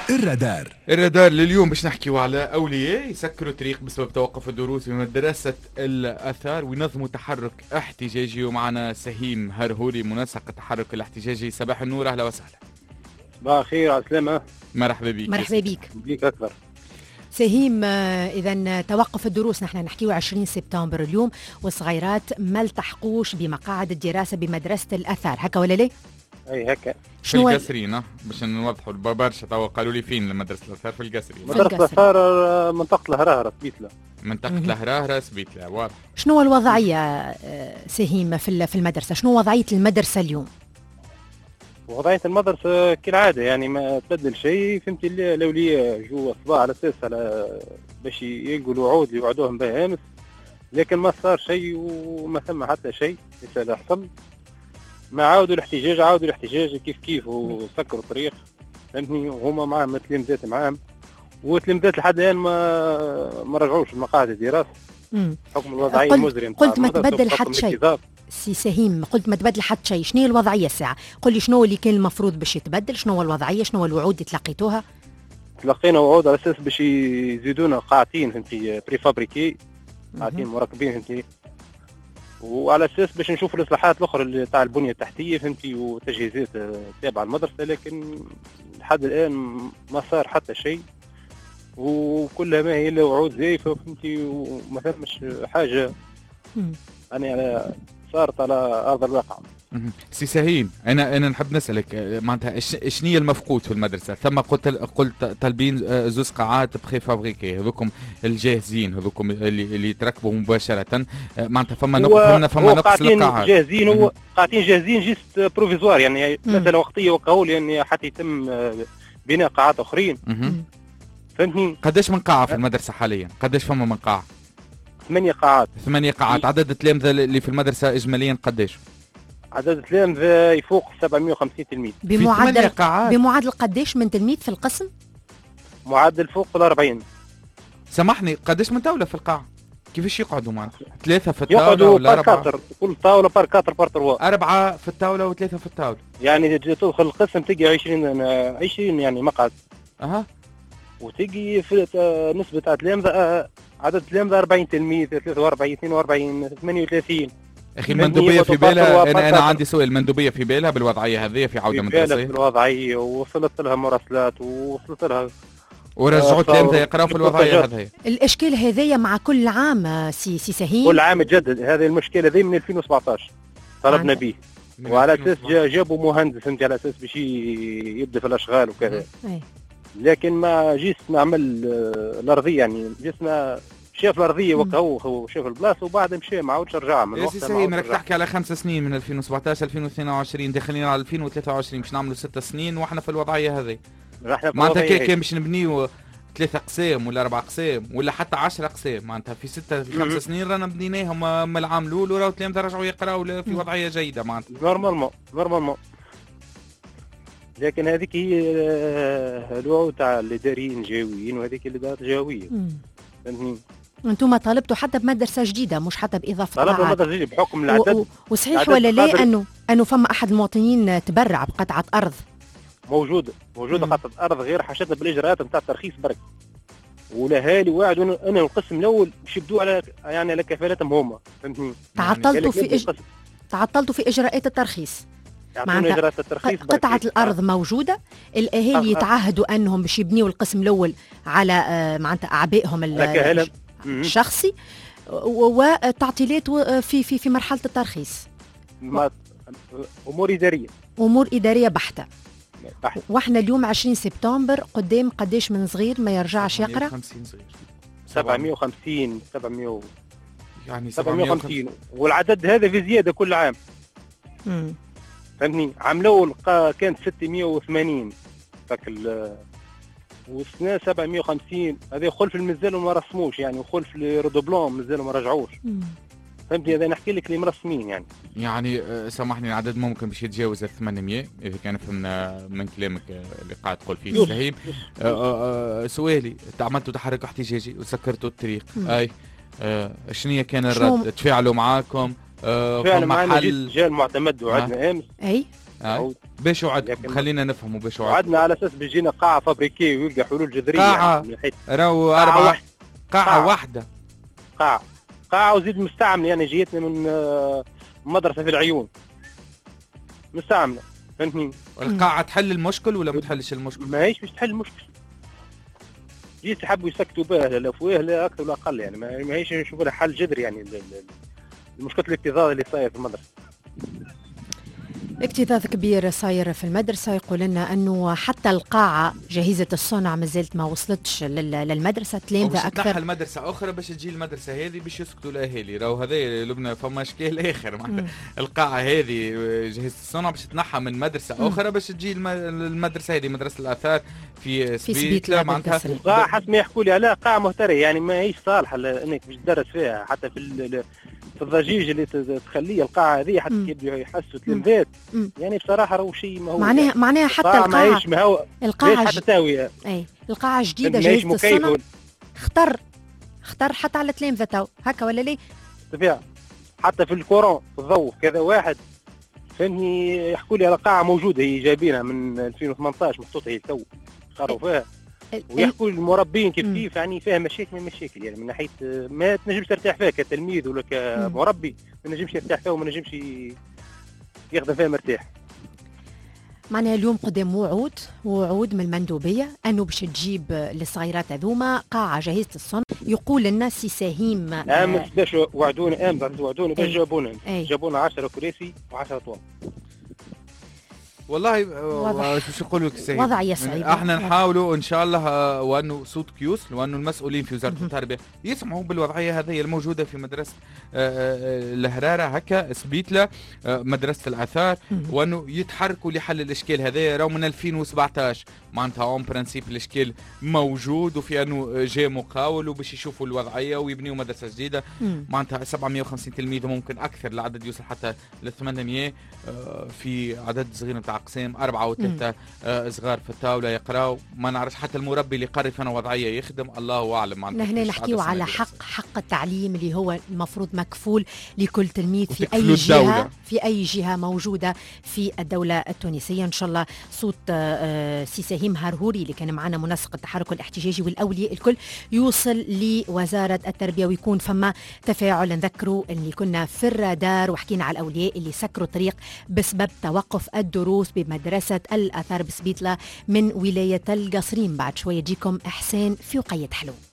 الرادار لليوم باش نحكيو على أولياء يسكروا طريق بسبب توقف الدروس في مدرسة الآثار وينظموا تحرك احتجاجي. ومعنا سهيم هرهوري منسق التحرك الاحتجاجي. صباح النور، أهلا وسهلا. صباح الخير، على السلامة. مرحبا بك. مرحبا بك. بيك أكثر. سهيم، إذا توقف الدروس، نحن نحكيو 20 سبتمبر اليوم، والصغيرات ما التحقوش بمقاعد الدراسة بمدرسة الآثار، هكا ولا ليه؟ أي هكا. في القصرين باش نوضحوا برشا. توا قالوا لي فين مدرسة الآثار؟ في القصرين. مدرسة الآثار منطقة الهراهرة سبيتلا. منطقة الهراهرة سبيتلا، واضح. شنو الوضعية سهيم في المدرسة؟ شنو وضعية المدرسة اليوم؟ وضعية المدرسة كالعادة، يعني ما تبدل شيء. فهمتي الأولياء جو الصباح على أساس على باش يلقوا الوعود اللي وعدوهم بها أمس، لكن ما صار شيء وما ثم حتى شيء لسه حصل. ما عاودوا الاحتجاج كيف وسكروا الطريق، فهمتني. وهما معاهم تلامذات معاهم، والتلامذات لحد الآن ما رجعوش لمقاعد الدراسة حكم الوضعية المزرية. قلت ما تبدل حتى شيء سي سهيم، قلت ما تبدل حتى شيء. شنو هي الوضعية الساعة؟ قل لي شنو اللي كان المفروض باش يتبدل، شنو هو الوضعية، شنو هو الوعود اللي تلقيتوها؟ تلقينا وعود على اساس باش يزيدونا قاعتين، فهمتي، بري فابريكي، قاعتين مركبين، فهمتي، وعلى اساس باش نشوفوا الاصلاحات الاخرى اللي تاع البنيه التحتيه، فهمتي، وتجهيزات تابعه للمدرسه. لكن لحد الان ما صار حتى شيء، وكلها ما هي الا وعود زايفه، فهمتي، وما ثمش حاجه يعني صارت على ارض الواقع. سي سهيم، انا نحب نسالك معناتها شنو هي المفقود في المدرسه؟ ثم قلت طالبين زوز قاعات بخي فابريكي، هذوكم الجاهزين، هذوكم اللي يتركبوا مباشره. معناتها فما نقص القاعات جاهزين. هو قاعتين جاهزين جيست بروفيزوار، يعني مساله وقتيه وكهول، يعني حتى يتم بناء قاعات اخرين. فهمتني. قداش من قاعه في المدرسه حاليا؟ قداش فما من قاعه؟ 8 قاعات. 8 قاعات. عدد التلامذه اللي في المدرسه اجماليا قداش؟ عدد التلامذة يفوق 750 تلميذ. بمعدل قداش من تلميذ في القسم؟ معدل فوق ال 40. سامحني، قداش من طاولة في القاعة؟ كيفاش يقعدوا معنا؟ 3 في الطاولة ولا 4؟ كل طاولة بار 4 بار 3. 4 في الطاولة و3 في الطاولة. يعني تدخل القسم تلقى 20 يعني مقعد. وتلقي في نسبة تاع التلامذة، عدد التلامذة 40 تلميذ، 43 42 38. اخي المندوبيه في بالها، انا عندي سؤال. المندوبيه في بالها بالوضعيه هذه في عوده مدرسيه؟ في بالوضعيه، ووصلت لها مراسلات ووصلت لها ورجعوا التلامذه يقراوا في الوضعيه هذه. الاشكال هذايا مع كل عام سي سهيم؟ كل عام تجدد هذه المشكله ذي من 2017 طلبنا به، وعلى اساس جابوا مهندس، انت على اساس باش يبدا في الاشغال وكذا. لكن ما جيت نعمل الارضيه، يعني جسنا شاف الارضيه وهو شاف البلاصه، وبعد مشى ما عاودش رجع من وقتها. سي راك تحكي على 5 سنين، من 2017 2022 داخلين على 2023 باش نعملوا 6 سنين واحنا في الوضعيه هذه. معناتها كان باش نبنيو 3 اقسام ولا 4 اقسام ولا حتى 10 اقسام، معناتها في 5 سنين رانا بنيناهم من العام الاول، وراو التلامذه رجعوا يقراوا في وضعيه جيده معناتها. نورمالمون. لكن هذيك هي الوعود تاع الاداريين الجاويين، وهذيك اللي دارت جاويه. فهمتني. انتم طالبتوا حتى بمدرسه جديده، مش حتى باضافه طلبوا مدرسه جديده بحكم العدد. وصحيح ولا لا انه فما احد المواطنين تبرع بقطعه ارض؟ موجوده قطعه ارض غير حاجتنا بالاجراءات نتاع الترخيص برك، والاهالي واعدوا ان القسم الاول باش يبدوا على كفالتهم هما. فهمتني. تعطلتوا في اجراءات الترخيص. معناتها قطعة الأرض موجودة، الأهالي يتعهدوا أنهم باش يبنيوا القسم الأول على معناتها أعبائهم الشخصي، وتعطيلات في مرحلة الترخيص. أمور إدارية بحتة. وإحنا اليوم 20 سبتمبر، قدام قداش من صغير ما يرجعش يقرأ؟ 750 صغير. 750 يعني 750 والعدد هذا في زيادة كل عام. فهمتني. عام الاول كانت 680 فك والسنه 750. هذا خلف المزال ما رسموش، يعني وخلف الريدوبلون مازالوا ما رجعوش. فهمتني. هذا نحكي لك اللي مرسمين يعني سامحني، العدد ممكن باش يتجاوز 800 اذا كان فهمنا من كلامك اللي قاعد تقول فيه سهيم. سؤالي، عملتوا تحرك احتجاجي وسكرتوا الطريق، شنو كان الرد؟ تفاعلوا معاكم؟ فعلا معنا جاء المعتمد وعدنا امس. باش وعدكم خلينا نفهموا باش وعدكم. وعدنا على اساس بيجينا قاعه فابريكي ويلقى حلول جذريه قاعه يعني راهو قاعه واحده قاعه وزيد مستعمله يعني جيتنا من مدرسه في العيون مستعمله فهمتني. القاعه تحل المشكل ولا ما تحلش المشكل؟ ماهيش باش تحل المشكل، جيت حبوا يسكتوا بها الافواه لا اكثر ولا اقل يعني ماهيش نشوفوا لها حل جذري يعني المشكله الاكتظاظ اللي صاير في المدرسه. اكتظاظ كبير صاير في المدرسة. يقول لنا أنه حتى القاعة جهيزة الصنع ما زالت ما وصلتش للمدرسة. تلامذة أكثر تنحى المدرسة أخرى باش تجي المدرسة هذه باش يسكتوا الأهالي. راهو هذا لبنى فما إشكال آخر القاعة هذه جهيزة الصنع باش تنحى من مدرسة أخرى باش تجي المدرسة هذه مدرسة الآثار في سبيتلا. معناتها قاعة حسب ما يحكوا لي عليها قاعة مهترئة يعني ما هيش صالحة انك باش تدرس فيها. حتى في الضجيج اللي تخليه القاعة هذه حتى يبدوا يحسوا تلمذات يعني بصراحة راهو شيء ما هو معناها حتى القاعة حتى تاوية. اي القاعة جديدة جهيزة الصنع اختار حتى على تلامذة تو هكا ولا ليه؟ طبيعي حتى في الكورون في الضوء كذا واحد فهمني يحكوا لي على قاعة موجودة هي جايبينها من 2018 محطوطة هي تو قرروا فيها ويحكوا المربين كيف يعني فيها مشاكل يعني من ناحية ما تنجمش ترتاح فيها كتلميذ ولا كمربي ما نجمش يرتاح فيها وما نجمش يخدم فيها مرتاح. معنا اليوم قدام وعود من المندوبية أنه باش تجيب للصغيرات هذوما قاعة جهيزة الصنع. يقول لنا سي سهيم أمس باش وعدونا باش جابونا 10 كراسي و10 طوال. والله شو نقول لك سيد وضع يصعب. احنا نحاولوا ان شاء الله وانه صوت كيوس وانه المسؤولين في وزاره التربيه يسمعوا بالوضعيه هذه الموجوده في مدرسه الهراره هكا سبيتلا مدرسه الاثار وانه يتحركوا لحل الاشكال هذا. راهو من 2017 معناتها اون برانسيب الاشكال موجود وفي انه جاء مقاول وباش يشوفوا الوضعيه ويبنيوا مدرسه جديده معناتها 750 تلميذ ممكن اكثر العدد يوصل حتى ل 800 في عدد صغير نتاع اقسام 4 و3 صغار في الطاوله يقراوا. ما نعرفش حتى المربي اللي قرر فينا وضعيه يخدم الله اعلم. هنا نحكيو على حق التعليم اللي هو المفروض مكفول لكل تلميذ في اي جهه موجوده في الدوله التونسيه. ان شاء الله صوت سي سهيم هارهوري اللي كان معنا منسق التحرك الاحتجاجي والاولياء الكل يوصل لوزاره التربيه ويكون فما تفاعل. نذكروا اللي كنا في الرادار وحكينا على الاولياء اللي سكروا الطريق بسبب توقف الدروس بمدرسة الأثار بسبيتلا من ولاية القصرين. بعد شوية يجيكم إحسان في وقية حلو.